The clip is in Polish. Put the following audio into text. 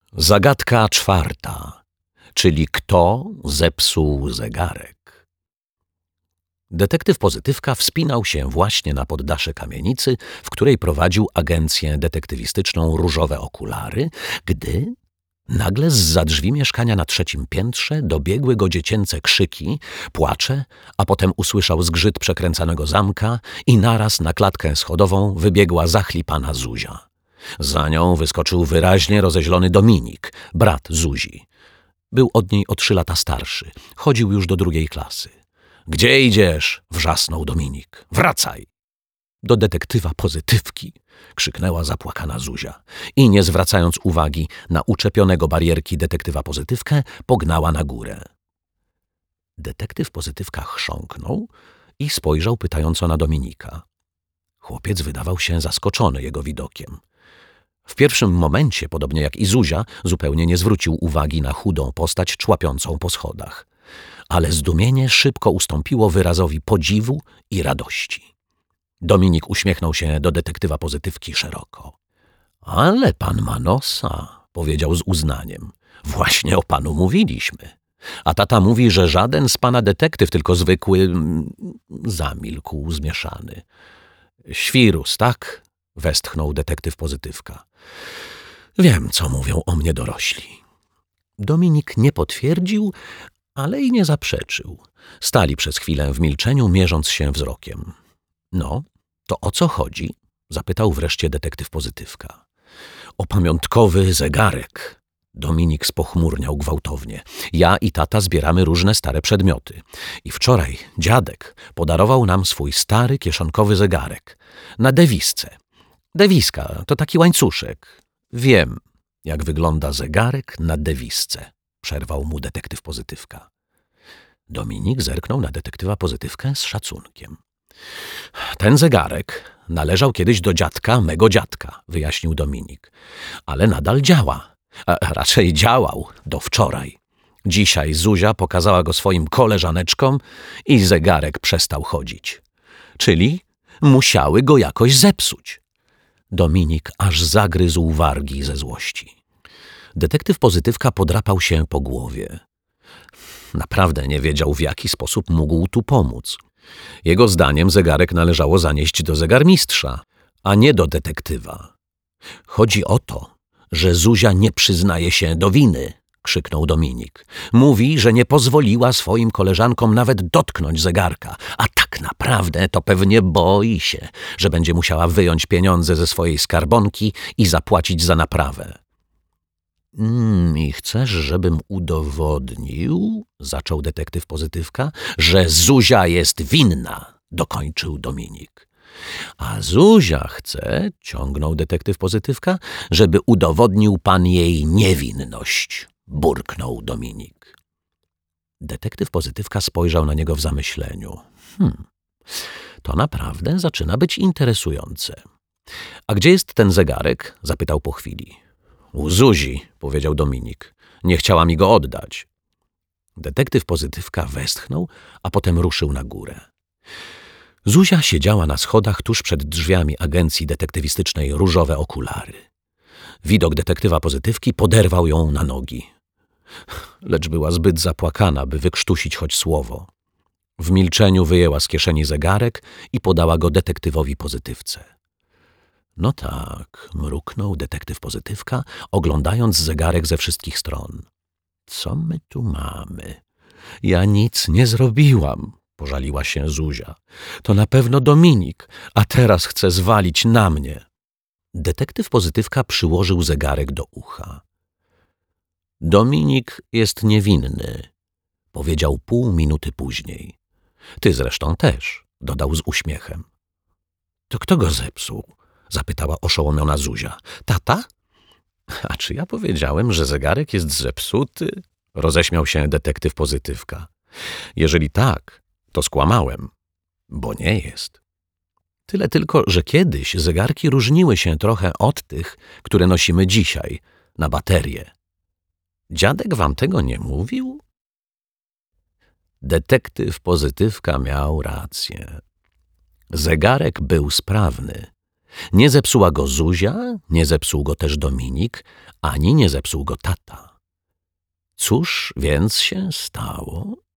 Zagadka czwarta, czyli kto zepsuł zegarek. Detektyw Pozytywka wspinał się właśnie na poddasze kamienicy, w której prowadził agencję detektywistyczną Różowe Okulary, gdy nagle zza drzwi mieszkania na 3. piętrze dobiegły go dziecięce krzyki, płacze, a potem usłyszał zgrzyt przekręcanego zamka i naraz na klatkę schodową wybiegła zachlipana Zuzia. Za nią wyskoczył wyraźnie rozeźlony Dominik, brat Zuzi. Był od niej o 3 lata starszy. Chodził już do 2. klasy. — Gdzie idziesz? — wrzasnął Dominik. — Wracaj! — Do detektywa Pozytywki! — krzyknęła zapłakana Zuzia i, nie zwracając uwagi na uczepionego barierki detektywa Pozytywkę, pognała na górę. Detektyw Pozytywka chrząknął i spojrzał pytająco na Dominika. Chłopiec wydawał się zaskoczony jego widokiem. W pierwszym momencie, podobnie jak i Zuzia, zupełnie nie zwrócił uwagi na chudą postać człapiącą po schodach. Ale zdumienie szybko ustąpiło wyrazowi podziwu i radości. Dominik uśmiechnął się do detektywa Pozytywki szeroko. — Ale pan ma nosa — powiedział z uznaniem. — Właśnie o panu mówiliśmy. A tata mówi, że żaden z pana detektyw, tylko zwykły... Zamilkł zmieszany. — Świrus, tak? — westchnął detektyw Pozytywka. — Wiem, co mówią o mnie dorośli. Dominik nie potwierdził, ale i nie zaprzeczył. Stali przez chwilę w milczeniu, mierząc się wzrokiem. — No, to o co chodzi? — zapytał wreszcie detektyw Pozytywka. — O pamiątkowy zegarek. Dominik spochmurniał gwałtownie. Ja i tata zbieramy różne stare przedmioty. I wczoraj dziadek podarował nam swój stary kieszonkowy zegarek. Na dewisce. Dewiska to taki łańcuszek. Wiem, jak wygląda zegarek na dewisce. Przerwał mu detektyw Pozytywka. Dominik zerknął na detektywa Pozytywkę z szacunkiem. Ten zegarek należał kiedyś do dziadka mego dziadka, wyjaśnił Dominik. Ale nadal działa. A raczej działał do wczoraj. Dzisiaj Zuzia pokazała go swoim koleżaneczkom i zegarek przestał chodzić. Czyli musiały go jakoś zepsuć. Dominik aż zagryzł wargi ze złości. Detektyw Pozytywka podrapał się po głowie. Naprawdę nie wiedział, w jaki sposób mógł tu pomóc. Jego zdaniem zegarek należało zanieść do zegarmistrza, a nie do detektywa. Chodzi o to, że Zuzia nie przyznaje się do winy, krzyknął Dominik. Mówi, że nie pozwoliła swoim koleżankom nawet dotknąć zegarka, a tak naprawdę to pewnie boi się, że będzie musiała wyjąć pieniądze ze swojej skarbonki i zapłacić za naprawę. I chcesz, żebym udowodnił, zaczął detektyw Pozytywka, że Zuzia jest winna, dokończył Dominik. A Zuzia chce, ciągnął detektyw Pozytywka, żeby udowodnił pan jej niewinność, burknął Dominik. Detektyw Pozytywka spojrzał na niego w zamyśleniu. To naprawdę zaczyna być interesujące. A gdzie jest ten zegarek? Zapytał po chwili. U Zuzi, powiedział Dominik. Nie chciała mi go oddać. Detektyw Pozytywka westchnął, a potem ruszył na górę. Zuzia siedziała na schodach tuż przed drzwiami agencji detektywistycznej Różowe Okulary. Widok detektywa Pozytywki poderwał ją na nogi. Lecz była zbyt zapłakana, by wykrztusić choć słowo. W milczeniu wyjęła z kieszeni zegarek i podała go detektywowi Pozytywce. No tak, mruknął detektyw Pozytywka, oglądając zegarek ze wszystkich stron. Co my tu mamy? Ja nic nie zrobiłam, pożaliła się Zuzia. To na pewno Dominik, a teraz chce zwalić na mnie. Detektyw Pozytywka przyłożył zegarek do ucha. Dominik jest niewinny, powiedział pół minuty później. Ty zresztą też, dodał z uśmiechem. To kto go zepsuł? Zapytała oszołomiona Zuzia. Tata? A czy ja powiedziałem, że zegarek jest zepsuty? Roześmiał się detektyw Pozytywka. Jeżeli tak, to skłamałem, bo nie jest. Tyle tylko, że kiedyś zegarki różniły się trochę od tych, które nosimy dzisiaj, na baterie. Dziadek wam tego nie mówił? Detektyw Pozytywka miał rację. Zegarek był sprawny, Nie zepsuła go Zuzia, nie zepsuł go też Dominik, ani nie zepsuł go tata. Cóż więc się stało?